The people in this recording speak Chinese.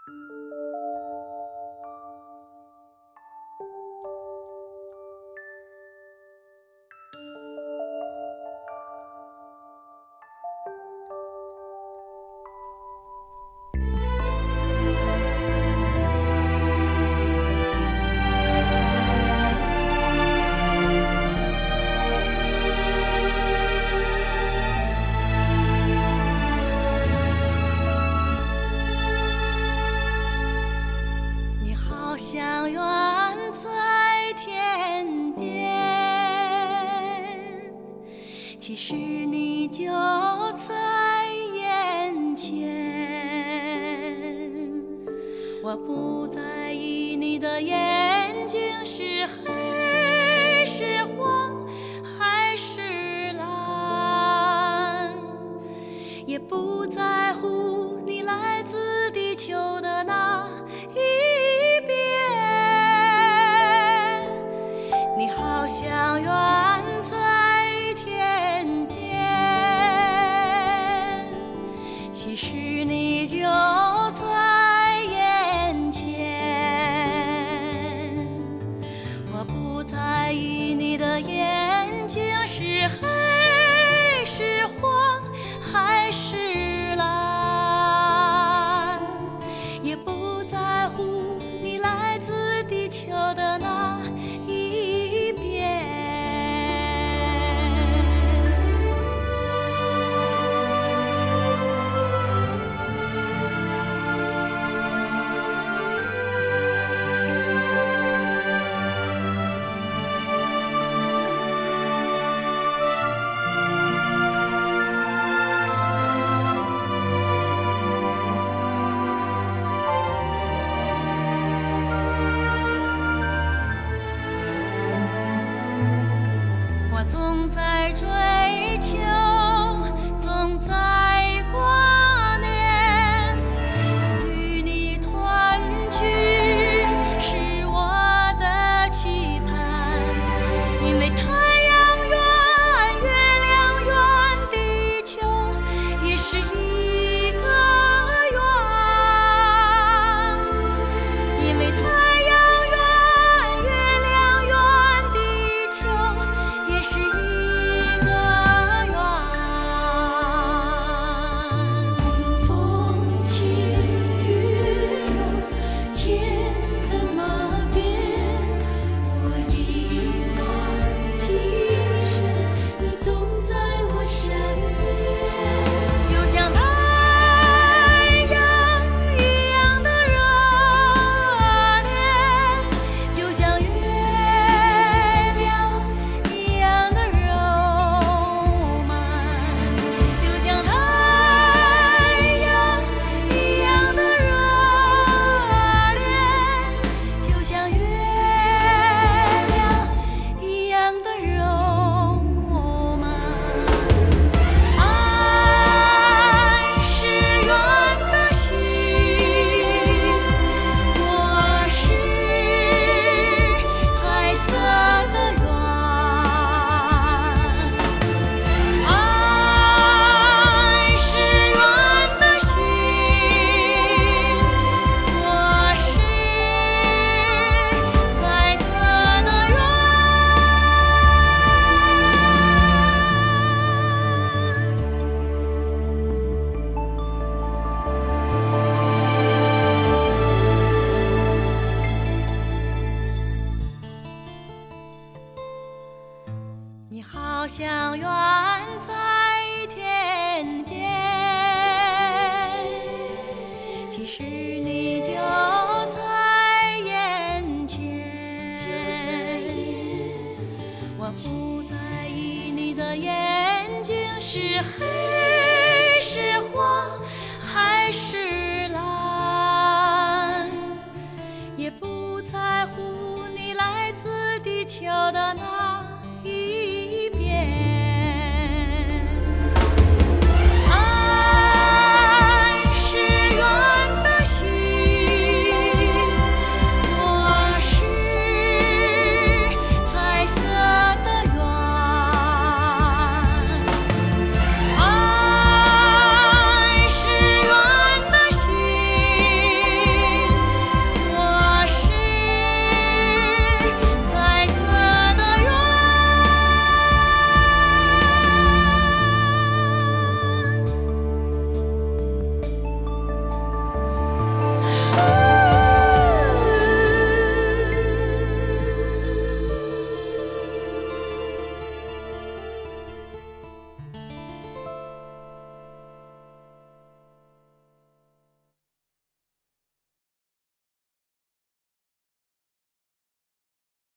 相远在天边，其实你就在眼前。我不在意你的眼睛是黑是黄还是蓝，也不在乎你来自地球的那一边。你好像远在天边，其实你就在眼前。我不在意你的眼睛是黑是黄还是蓝，也不在乎你来自地球的那一边。我总在追求，总在挂念，能与你团聚是我的期盼。因为太阳圆，月亮圆，地球也是一